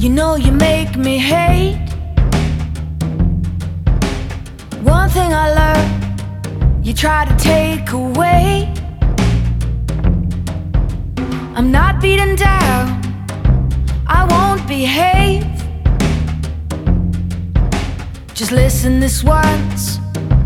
You know you make me hate. One thing I learned, you try to take away. I'm not beaten down, I won't behave. Just listen this once,